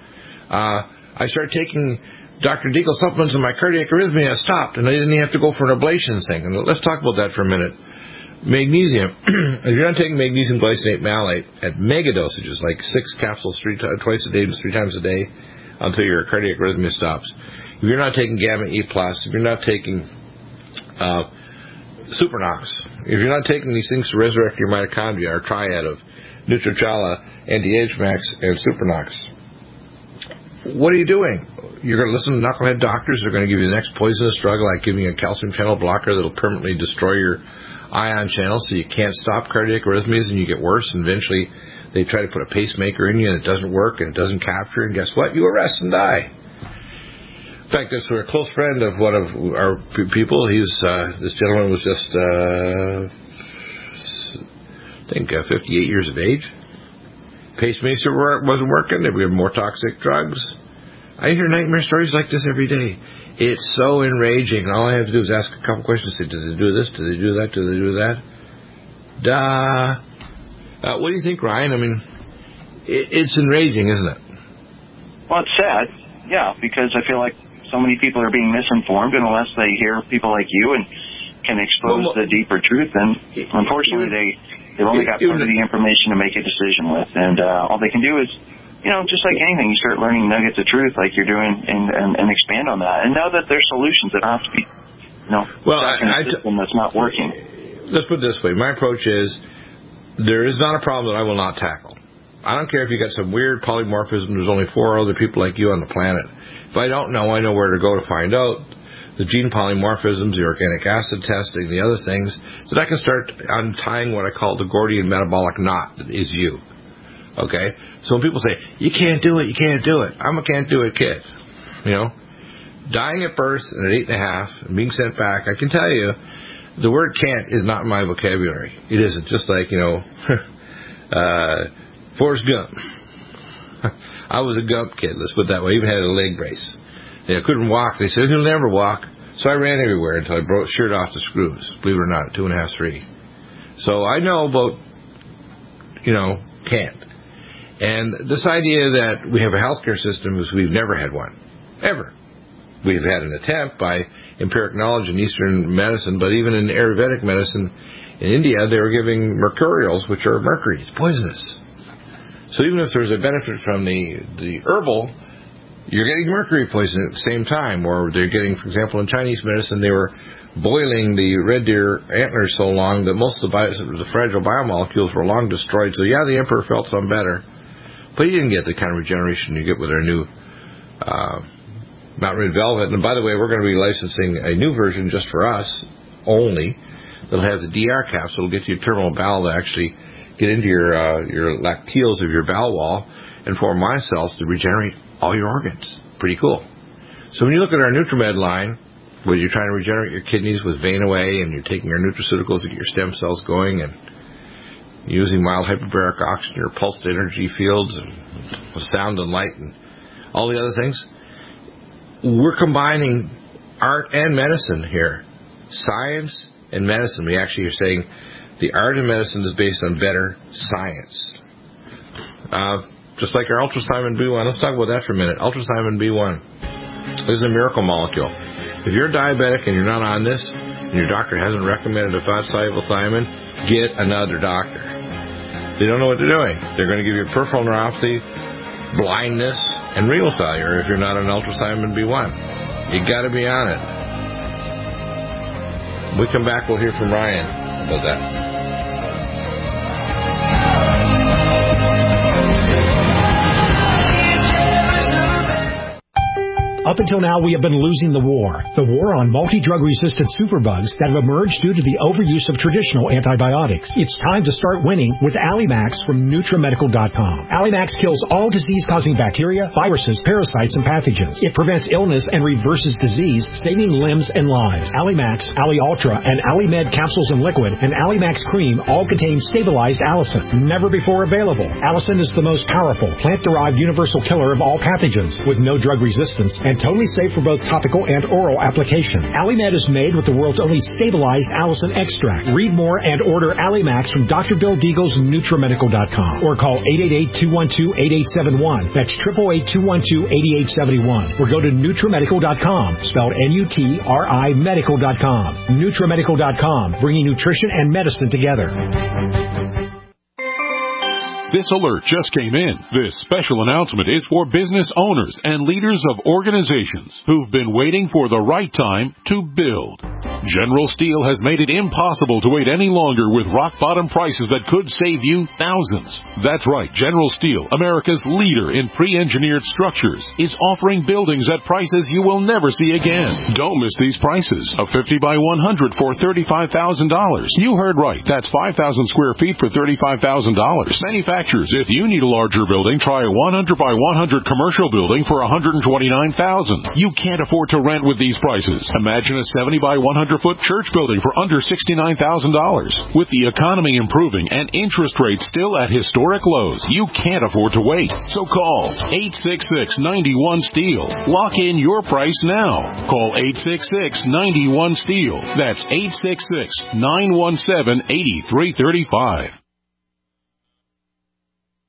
Uh, I started taking Doctor Deagle supplements and my cardiac arrhythmia stopped, and I didn't even have to go for an ablation thing. And let's talk about that for a minute. Magnesium. If you're not taking magnesium glycinate malate at mega dosages, like six capsules three t- twice a day, three times a day, until your cardiac arrhythmia stops. If you're not taking gamma E plus, if you're not taking uh, Supernox, if you're not taking these things to resurrect your mitochondria, our triad of Nutrichala, Anti-Age Max, and Supernox, what are you doing? You're going to listen to knucklehead doctors. They're going to give you the next poisonous drug, like giving you a calcium channel blocker that will permanently destroy your ion channel so you can't stop cardiac arrhythmias and you get worse. And eventually they try to put a pacemaker in you and it doesn't work and it doesn't capture. And guess what? You arrest and die. In fact, this was a close friend of one of our people. He's uh, this gentleman was just, uh, I think, uh, fifty-eight years of age. Pacemaker wasn't working. They were more toxic drugs. I hear nightmare stories like this every day. It's so enraging. All I have to do is ask a couple questions. Say, did they do this? Did they do that? Did they do that? Duh. Uh, what do you think, Ryan? I mean, it, it's enraging, isn't it? Well, it's sad. Yeah, because I feel like so many people are being misinformed, and unless they hear people like you and can expose well, the deeper truth, then unfortunately they, they've only got part of the information to make a decision with. And uh, all they can do is, you know, just like anything, you start learning nuggets of truth like you're doing and, and, and expand on that. And know that there's solutions that have to be, you know, well, stuck in a I, I system t- that's not working. let's put it this way. My approach is there is not a problem that I will not tackle. I don't care if you got some weird polymorphism. There's only four other people like you on the planet. If I don't know, I know where to go to find out the gene polymorphisms, the organic acid testing, the other things, so that I can start untying what I call the Gordian metabolic knot that is you. Okay? So when people say, you can't do it, you can't do it, I'm a can't do it kid. You know? Dying at birth and at eight and a half and being sent back, I can tell you, the word can't is not in my vocabulary. It isn't. Just like, you know, uh, Forrest Gump. I was a Gump kid, let's put it that way. I even had a leg brace. Yeah, I couldn't walk. They said, he'll never walk. So I ran everywhere until I broke sheared off the screws, believe it or not, two and a half, three. So I know about, you know, can't. And this idea that we have a healthcare system is we've never had one. Ever. We've had an attempt by empiric knowledge in Eastern medicine, but even in Ayurvedic medicine in India, they were giving mercurials, which are mercury. It's poisonous. So even if there's a benefit from the, the herbal, you're getting mercury poison at the same time. Or they're getting, for example, in Chinese medicine, they were boiling the red deer antlers so long that most of the, bio, the fragile biomolecules were long destroyed. So yeah, the emperor felt some better, but he didn't get the kind of regeneration you get with our new uh, Mountain Red Velvet. And by the way, we're going to be licensing a new version just for us only. It'll have the D R capsule. It'll get your terminal bowel to actually get into your uh, your lacteals of your bowel wall and form micelles to regenerate all your organs. Pretty cool. So when you look at our NutriMed line, where you're trying to regenerate your kidneys with vein away and you're taking your nutraceuticals to get your stem cells going and using mild hyperbaric oxygen, your pulsed energy fields and sound and light and all the other things, we're combining art and medicine here. Science and medicine. We actually are saying the art of medicine is based on better science. Uh, just like our Ultrasimon B one. Let's talk about that for a minute. Ultrasimon B one. This is a miracle molecule. If you're diabetic and you're not on this, and your doctor hasn't recommended a fat-soluble thiamine, get another doctor. They don't know what they're doing. They're going to give you peripheral neuropathy, blindness, and renal failure if you're not on Ultrasimon B one. You got to be on it. When we come back, we'll hear from Ryan about that. Up until now, we have been losing the war. The war on multi-drug resistant superbugs that have emerged due to the overuse of traditional antibiotics. It's time to start winning with Allimax from Nutramedical dot com. Allimax kills all disease-causing bacteria, viruses, parasites, and pathogens. It prevents illness and reverses disease, saving limbs and lives. Allimax, Alli Ultra, and Allimed capsules and liquid, and Allimax cream all contain stabilized allicin, never before available. Allicin is the most powerful, plant-derived universal killer of all pathogens, with no drug resistance, and totally safe for both topical and oral application. Allimed is made with the world's only stabilized allicin extract. Read more and order Allimax from Doctor Bill Deagle's Nutramedical dot com or call eight eight eight, two one two, eight eight seven one. That's eight eight eight, two one two, eight eight seven one. Or go to Nutramedical dot com, spelled N U T R I medical dot com. Nutramedical dot com, bringing nutrition and medicine together. This alert just came in. This special announcement is for business owners and leaders of organizations who've been waiting for the right time to build. General Steel has made it impossible to wait any longer with rock-bottom prices that could save you thousands. That's right, General Steel, America's leader in pre-engineered structures, is offering buildings at prices you will never see again. Don't miss these prices. A fifty by one hundred for thirty-five thousand dollars. You heard right. That's five thousand square feet for thirty-five thousand dollars. Manufacturers, if you need a larger building, try a one hundred by one hundred commercial building for one hundred twenty-nine thousand dollars. You can't afford to rent with these prices. Imagine a seventy by one hundred foot church building for under sixty-nine thousand dollars. With the economy improving and interest rates still at historic lows, you can't afford to wait. So call eight six six, nine one, STEEL. Lock in your price now. Call eight six six, nine one, STEEL. That's eight six six, nine one seven, eight three three five.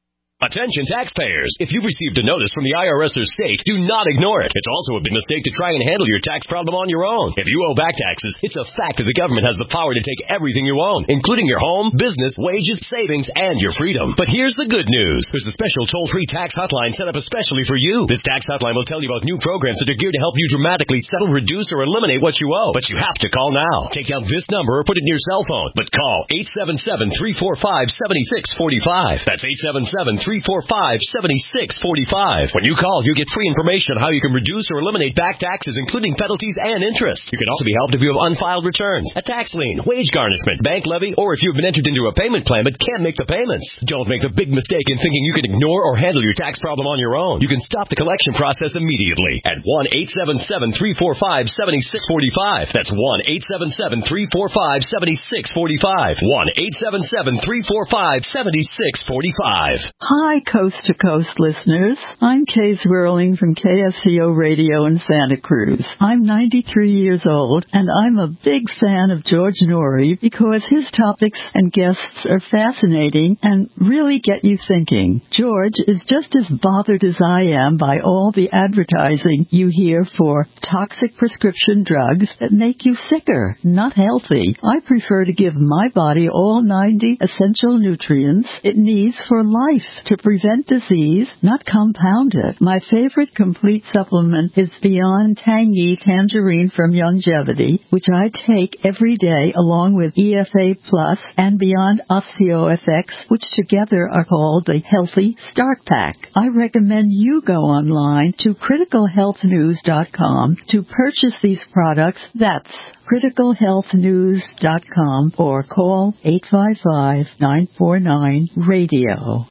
Attention taxpayers. If you've received a notice from the I R S or state, do not ignore it. It's also a big mistake to try and handle your tax problem on your own. If you owe back taxes, it's a fact that the government has the power to take everything you own, including your home, business, wages, savings, and your freedom. But here's the good news. There's a special toll-free tax hotline set up especially for you. This tax hotline will tell you about new programs that are geared to help you dramatically settle, reduce, or eliminate what you owe. But you have to call now. Take down this number or put it in your cell phone. But call eight seven seven, three four five, seven six four five. That's eight seven seven, three four five, seven six four five. When you call, you get free information on how you can reduce or eliminate back taxes, including penalties and interest. You can also be helped if you have unfiled returns, a tax lien, wage garnishment, bank levy, or if you've been entered into a payment plan but can't make the payments. Don't make the big mistake in thinking you can ignore or handle your tax problem on your own. You can stop the collection process immediately at one eight seven seven, three four five, seven six four five. That's one eight seven seven, three four five, seven six four five. one eight seven seven, three four five, seven six four five. Hi, Coast to Coast listeners. I'm Kay Zwirling from K S C O Radio in Santa Cruz. I'm ninety-three years old, and I'm a big fan of George Norrie because his topics and guests are fascinating and really get you thinking. George is just as bothered as I am by all the advertising you hear for toxic prescription drugs that make you sicker, not healthy. I prefer to give my body all ninety essential nutrients it needs for life to prevent disease, not compound it. My favorite complete supplement is Beyond Tangy Tangerine from Youngevity, which I take every day along with E F A Plus and Beyond OsteoFX, which together are called the Healthy Start Pack. I recommend you go online to critical health news dot com to purchase these products. That's critical health news dot com or call eight five five, nine four nine, radio.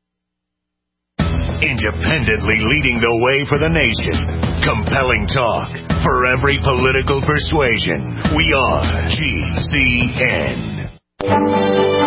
Independently leading the way for the nation. Compelling talk for every political persuasion. We are G C N.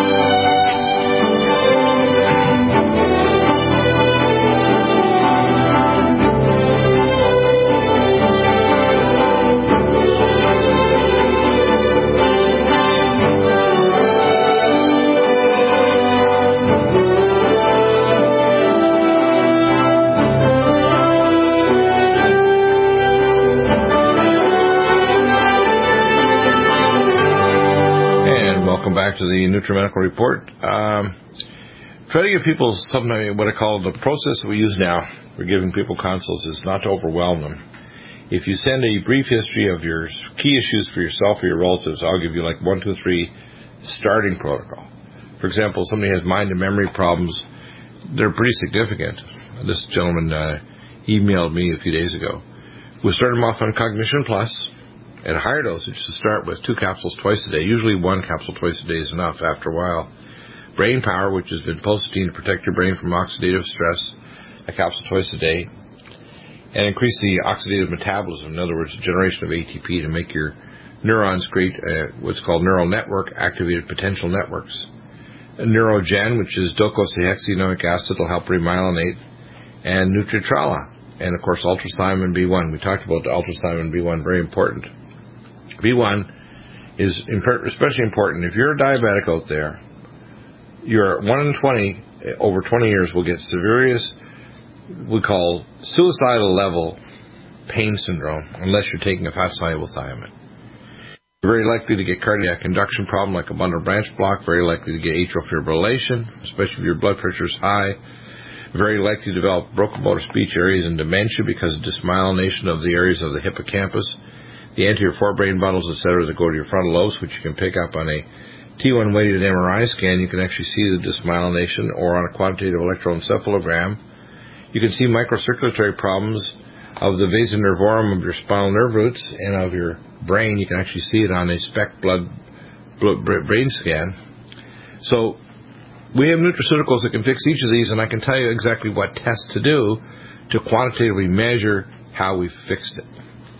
Welcome back to the NutriMedical Report. Um, try to give people something, what I call the process that we use now for giving people consults is not to overwhelm them. If you send a brief history of your key issues for yourself or your relatives, I'll give you like one, two, three starting protocol. For example, somebody has mind and memory problems. They're pretty significant. This gentleman uh, emailed me a few days ago. We started him off on Cognition Plus at a higher dosage to start with, two capsules twice a day. Usually one capsule twice a day is enough after a while. Brain Power, which has been pulsatine to protect your brain from oxidative stress, a capsule twice a day. And increase the oxidative metabolism, in other words, the generation of A T P to make your neurons create uh, what's called neural network, activated potential networks. And Neurogen, which is docosahexaenoic acid, will help remyelinate. And Nutritrala. And, of course, ultrathymine B one. We talked about the ultrathymine B one, very important. B one is especially important. If you're a diabetic out there, you're one in twenty over twenty years will get severe, we call suicidal level pain syndrome, unless you're taking a fat-soluble thiamine. You're very likely to get cardiac conduction problem like a bundle branch block, very likely to get atrial fibrillation, especially if your blood pressure is high, very likely to develop broken motor speech areas and dementia because of dysmyelination of the areas of the hippocampus, the anterior forebrain bundles, et cetera, that go to your frontal lobes, which you can pick up on a T one weighted M R I scan. You can actually see the dysmyelination, or on a quantitative electroencephalogram. You can see microcirculatory problems of the vasa nervorum of your spinal nerve roots and of your brain. You can actually see it on a SPECT blood, blood brain scan. So we have nutraceuticals that can fix each of these, and I can tell you exactly what tests to do to quantitatively measure how we fixed it.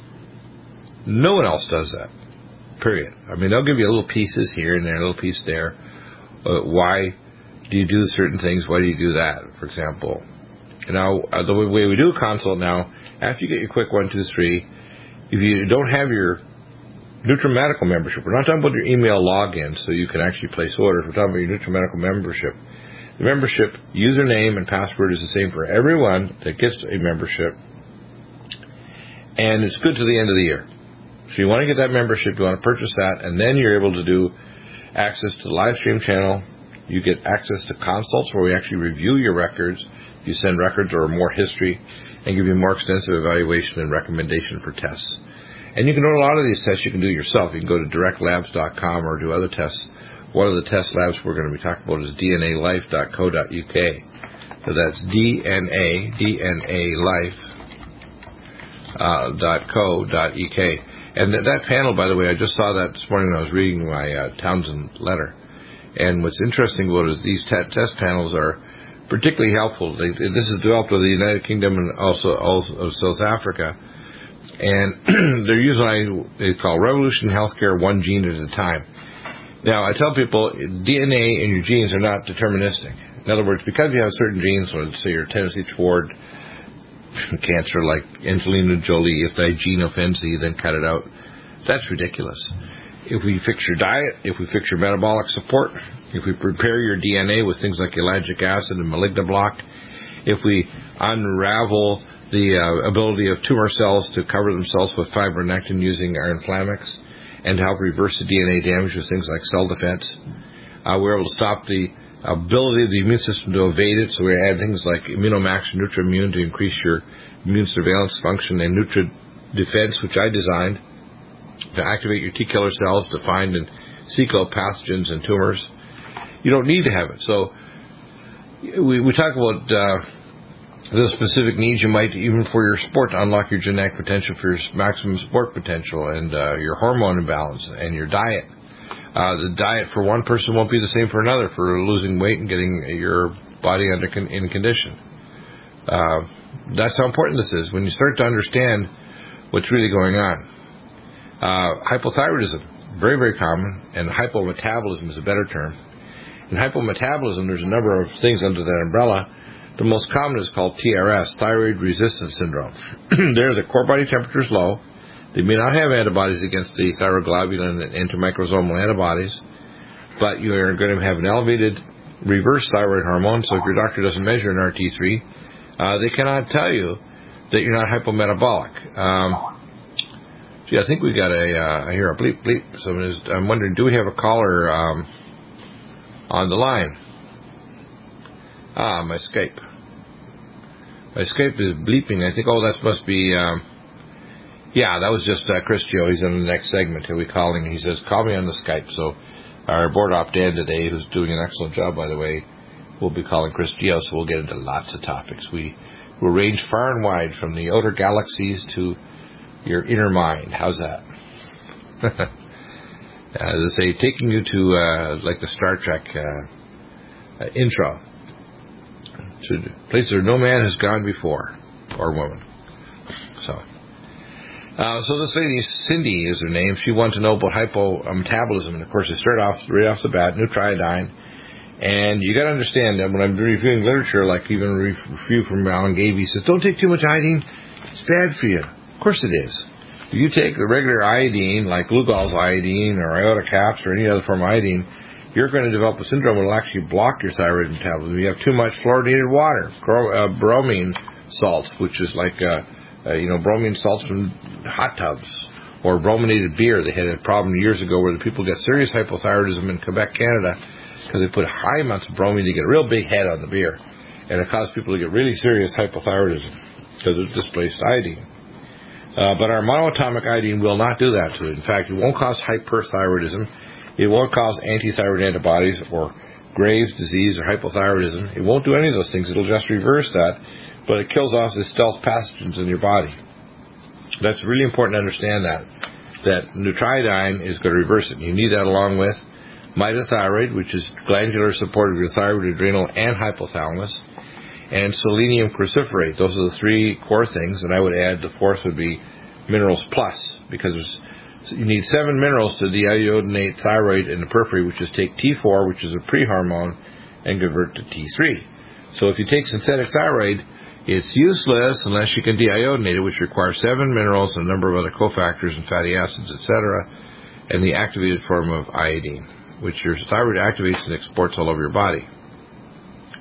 No one else does that, period. I mean, they'll give you little pieces here and there, a little piece there. Uh, why do you do certain things? Why do you do that, for example? Now, uh, the way we do a consult now, after you get your quick one, two, three, if you don't have your NutriMedical membership, we're not talking about your email login so you can actually place orders. We're talking about your NutriMedical membership. The membership username and password is the same for everyone that gets a membership. And it's good to the end of the year. So you want to get that membership, you want to purchase that, and then you're able to do access to the live stream channel. You get access to consults where we actually review your records. You send records or more history and give you more extensive evaluation and recommendation for tests. And you can do a lot of these tests you can do yourself. You can go to direct labs dot com or do other tests. One of the test labs we're going to be talking about is D N A life dot co dot U K. So that's D N A, D N A life dot co dot U K. And that, that panel, by the way, I just saw that this morning when I was reading my uh, Townsend letter. And what's interesting about it is these t- test panels are particularly helpful. They, this is developed with the United Kingdom and also, also of South Africa. And they're using, they call Revolution Healthcare one gene at a time. Now, I tell people D N A and your genes are not deterministic. In other words, because you have certain genes, let's say your tendency toward cancer like Angelina Jolie, if thy gene offends thee, then cut it out. That's ridiculous. If we fix your diet, if we fix your metabolic support, if we prepare your D N A with things like ellagic acid and malignoblock, if we unravel the uh, ability of tumor cells to cover themselves with fibronectin using our inflammax and to help reverse the D N A damage with things like cell defense, uh, we're able to stop the ability of the immune system to evade it, so we add things like Immunomax and NutriImmune to increase your immune surveillance function, and NutriDefense, which I designed to activate your T killer cells to find and seek out pathogens and tumors. You don't need to have it. So we, we talk about uh, the specific needs you might, even for your sport, to unlock your genetic potential for your maximum sport potential, and uh, your hormone imbalance and your diet. Uh, the diet for one person won't be the same for another for losing weight and getting your body under con- in condition. Uh, that's how important this is. When you start to understand what's really going on. Uh, hypothyroidism, very, very common, and hypometabolism is a better term. In hypometabolism, there's a number of things under that umbrella. The most common is called T R S, thyroid resistance syndrome. There, the core body temperature is low. They may not have antibodies against the thyroglobulin and antimicrosomal antibodies, but you are going to have an elevated reverse thyroid hormone, so if your doctor doesn't measure an R T three, uh, they cannot tell you that you're not hypometabolic. Um, gee, I think we got a, uh, I hear a bleep, bleep. So I'm wondering, do we have a caller um, on the line? Ah, my Skype. My Skype is bleeping. I think, oh, that must be... Um, Yeah, that was just uh, Chris Geo. He's in the next segment. He'll be calling. He says, call me on the Skype. So our board op Dan today, who's doing an excellent job, by the way, will be calling Chris Geo, so we'll get into lots of topics. We will range far and wide from the outer galaxies to your inner mind. How's that? As I say, taking you to, uh, like the Star Trek uh, uh, intro, to a place where no man has gone before, or woman. So... Uh, so this lady, Cindy is her name, she wanted to know about hypometabolism. And, of course, they start off right off the bat, Nutriodine. And you got to understand that when I'm reviewing literature, like even a review from Alan Gavey, says, don't take too much iodine. It's bad for you. Of course it is. If you take the regular iodine, like Lugol's iodine or iota caps or any other form of iodine, you're going to develop a syndrome that will actually block your thyroid metabolism. You have too much fluoridated water, uh, bromine salts, which is like... Uh, Uh, you know, bromine salts from hot tubs, or brominated beer. They had a problem years ago where the people get serious hypothyroidism in Quebec, Canada, because they put high amounts of bromine to get a real big head on the beer, and it caused people to get really serious hypothyroidism because it displaced iodine. Uh, but our monoatomic iodine will not do that to it. In fact, it won't cause hyperthyroidism. It won't cause antithyroid antibodies or Graves' disease or hypothyroidism. It won't do any of those things. It'll just reverse that. But it kills off the stealth pathogens in your body. That's really important to understand that. That Nutriodine is going to reverse it. You need that along with mitothyroid, which is glandular support of your thyroid, adrenal, and hypothalamus, and selenium cruciferate. Those are the three core things, and I would add the fourth would be Minerals Plus, because you need seven minerals to deiodinate thyroid in the periphery, which is take T four, which is a pre-hormone, and convert to T three. So if you take synthetic thyroid, it's useless unless you can deiodinate it, which requires seven minerals and a number of other cofactors and fatty acids, et cetera, and the activated form of iodine, which your thyroid activates and exports all over your body.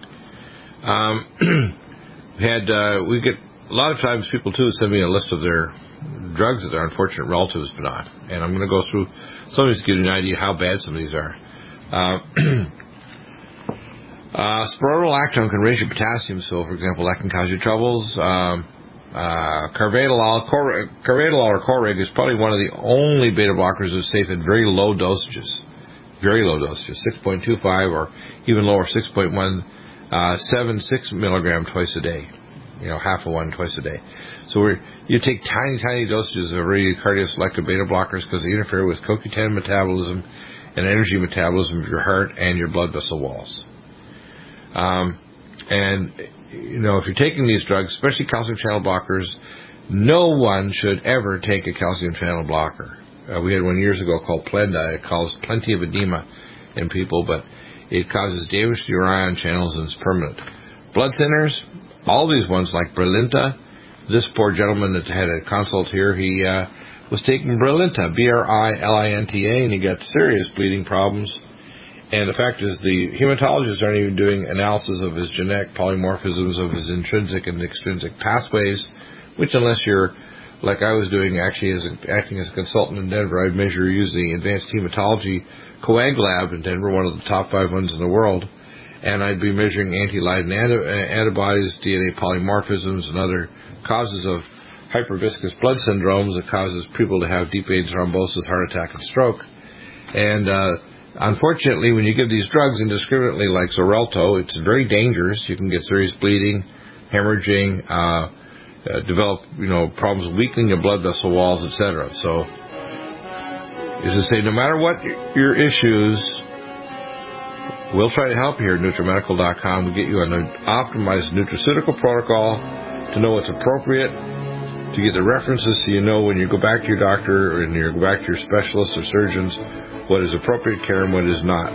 Um, we had uh, we get a lot of times people too send me a list of their drugs that their unfortunate relatives been on, and I'm going to go through some of these to give you an idea how bad some of these are. Uh, uh, spironolactone can raise your potassium, so for example, that can cause you troubles. Um, uh, carvedilol, cor- carvedilol or Coreg is probably one of the only beta blockers that's safe at very low dosages, very low dosages, six point two five or even lower, six point one seven six milligram twice a day. You know, half of one twice a day. So we're, you take tiny, tiny dosages of radiocardio-selective beta blockers because they interfere with C O Q ten metabolism and energy metabolism of your heart and your blood vessel walls. Um, and, you know, if you're taking these drugs, especially calcium channel blockers, no one should ever take a calcium channel blocker. Uh, we had one years ago called Plenda. It caused plenty of edema in people, but it causes damage to your ion channels and it's permanent. Blood thinners, all these ones like Brilinta. This poor gentleman that had a consult here, he uh, was taking Brilinta, B R I L I N T A, and he got serious bleeding problems. And the fact is the hematologists aren't even doing analysis of his genetic polymorphisms of his intrinsic and extrinsic pathways, which unless you're, like I was doing actually as a, acting as a consultant in Denver, I'd measure using the Advanced Hematology Coag Lab in Denver, one of the top five ones in the world. And I'd be measuring anti-Leiden antibodies, D N A polymorphisms, and other causes of hyperviscous blood syndromes that causes people to have deep vein thrombosis, heart attack, and stroke. And uh, unfortunately, when you give these drugs indiscriminately like Xarelto, it's very dangerous. You can get serious bleeding, hemorrhaging, uh, uh, develop you know problems weakening your blood vessel walls, et cetera. So, as I say, no matter what your issues, we'll try to help you here at NutriMedical dot com. We get you an optimized nutraceutical protocol to know what's appropriate, to get the references so you know when you go back to your doctor or when you go back to your specialists or surgeons what is appropriate care and what is not.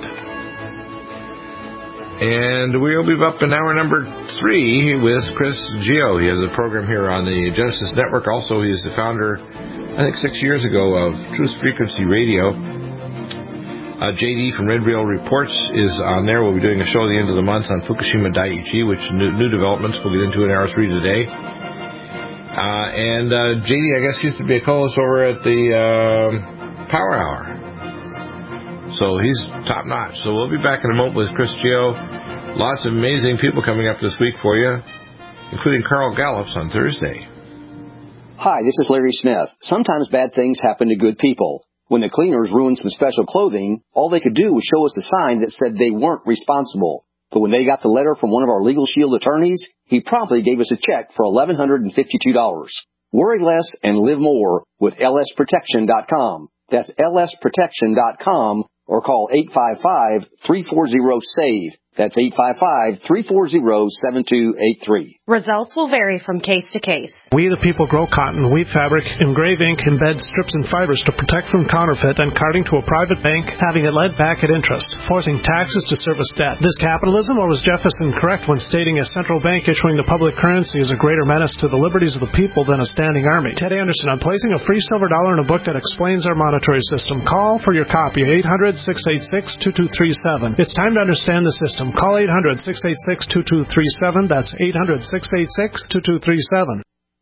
And we'll be up in hour number three with Chris Geo. He has a program here on the Genesis Network. Also, he is the founder, I think six years ago, of Truth Frequency Radio. Uh, J D from Red Rail Reports is on there. We'll be doing a show at the end of the month on Fukushima Daiichi, which new, new developments we'll get into in hour three today. Uh, and uh, J D, I guess, used to be a co-host over at the uh, Power Hour. So he's top notch. So we'll be back in a moment with Chris Geo. Lots of amazing people coming up this week for you, including Carl Gallups on Thursday. Hi, this is Larry Smith. Sometimes bad things happen to good people. When the cleaners ruined some special clothing, all they could do was show us a sign that said they weren't responsible. But when they got the letter from one of our Legal Shield attorneys, he promptly gave us a check for eleven hundred fifty-two dollars. Worry less and live more with L S protection dot com. That's L S protection dot com or call eight five five, three four zero, S A V E. That's eight five five, three four zero, seven two eight three. Results will vary from case to case. We the people grow cotton, weave fabric, engrave ink, embed strips and fibers to protect from counterfeit and carting to a private bank, having it led back at interest, forcing taxes to service debt. This capitalism, or was Jefferson correct when stating a central bank issuing the public currency is a greater menace to the liberties of the people than a standing army? Ted Anderson, I'm placing a free silver dollar in a book that explains our monetary system. Call for your copy, eight hundred, six eight six, two two three seven. It's time to understand the system. Call eight hundred, six eight six, two two three seven. That's eight hundred, six eight six, two two three seven.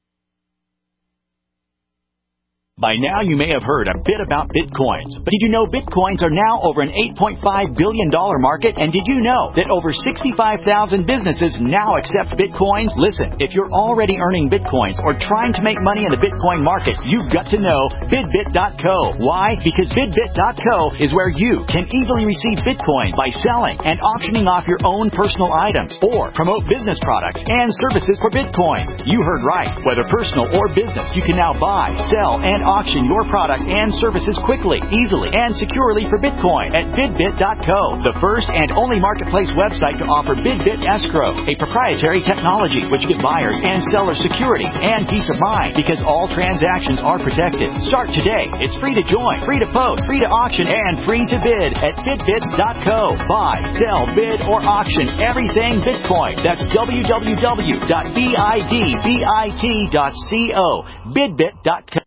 By now, you may have heard a bit about Bitcoins. But did you know Bitcoins are now over an eight point five billion dollars market? And did you know that over sixty-five thousand businesses now accept Bitcoins? Listen, if you're already earning Bitcoins or trying to make money in the Bitcoin market, you've got to know Bidbit dot co. Why? Because Bidbit dot co is where you can easily receive Bitcoin by selling and auctioning off your own personal items or promote business products and services for Bitcoin. You heard right. Whether personal or business, you can now buy, sell, and auction your product and services quickly, easily, and securely for Bitcoin at Bidbit dot co, the first and only marketplace website to offer Bidbit Escrow, a proprietary technology which gives buyers and sellers security and peace of mind because all transactions are protected. Start today. It's free to join, free to post, free to auction, and free to bid at Bidbit dot co. Buy, sell, bid, or auction everything Bitcoin. That's w w w dot bidbit dot co. Bidbit dot co.